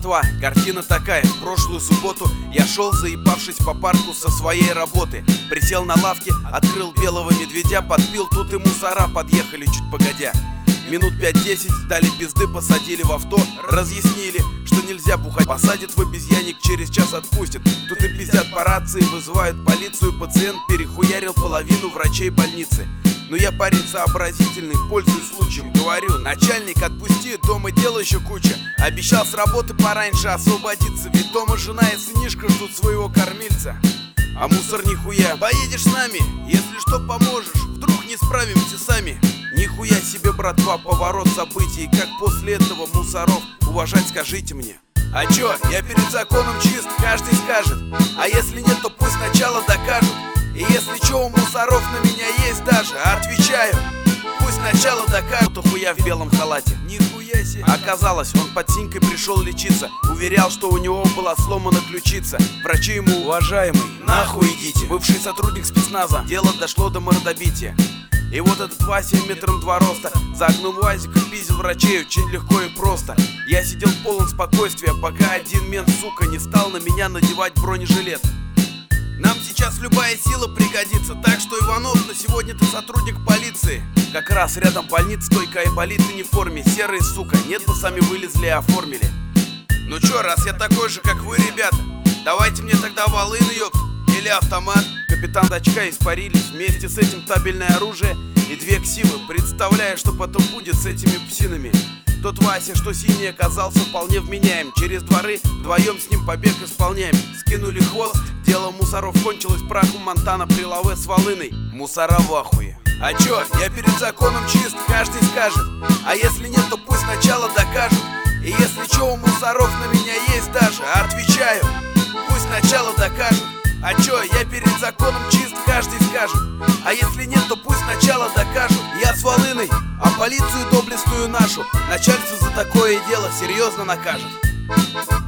братва, картина такая. В прошлую субботу я шел, заебавшись по парку со своей работы. Присел на лавке, открыл белого медведя, подпил, тут и мусора подъехали чуть погодя. Минут 5-10 дали пизды, посадили в авто, разъяснили, что нельзя бухать. Посадят в обезьянник, через час отпустят. Тут им пиздят по рации, вызывают полицию. Пациент перехуярил половину врачей больницы. Но я парень сообразительный, пользуюсь случаем, говорю: начальник, отпусти, дома дел еще куча. Обещал с работы пораньше освободиться, ведь дома жена и сынишка ждут своего кормильца. А мусор нихуя: поедешь с нами, если что поможешь, вдруг не справимся сами. Нихуя себе, братва, поворот событий. Как после этого мусоров уважать, скажите мне? А чё, я перед законом чист, каждый скажет. А если нет, то пусть сначала докажут. И если чё, у мусоров на меня есть даже, отвечаю, пусть сначала докажут. То хуя в белом халате, нихуя себе. Оказалось, он под синькой пришел лечиться. Уверял, что у него была сломана ключица. Врачи ему: уважаемый, нахуй идите. Бывший сотрудник спецназа, дело дошло до мордобития. И вот этот Вася метром 2 роста за окном УАЗика пиздил врачей очень легко и просто. Я сидел полон спокойствия, пока один мент, сука, не стал на меня надевать бронежилет. Нам сейчас любая сила пригодится, так что, Иванов, на сегодня ты сотрудник полиции. Как раз рядом больница, стойка айболиты не в форме. Серые, сука, нет бы сами вылезли и оформили. Ну чё, раз я такой же, как вы, ребята, давайте мне тогда волыны, ёпт, или автомат. Капитан Дочка испарились, вместе с этим табельное оружие и 2 ксивы. Представляю, что потом будет с этими псинами. Тот Вася, что синий, оказался вполне вменяем. Через дворы вдвоем с ним побег исполняем. Скинули хвост, дело мусоров кончилось прахом. Монтана при лаве с волыной, мусора в ахуе. А чё, я перед законом чист, каждый скажет. А если нет, то пусть сначала докажут. И если чё, у мусоров на меня есть даже, отвечаю, пусть сначала докажут. А чё, я перед законом чист, каждый скажет. А если нет, то пусть сначала докажут. Я с волыной, а полицию доблестную нашу начальство за такое дело серьезно накажет.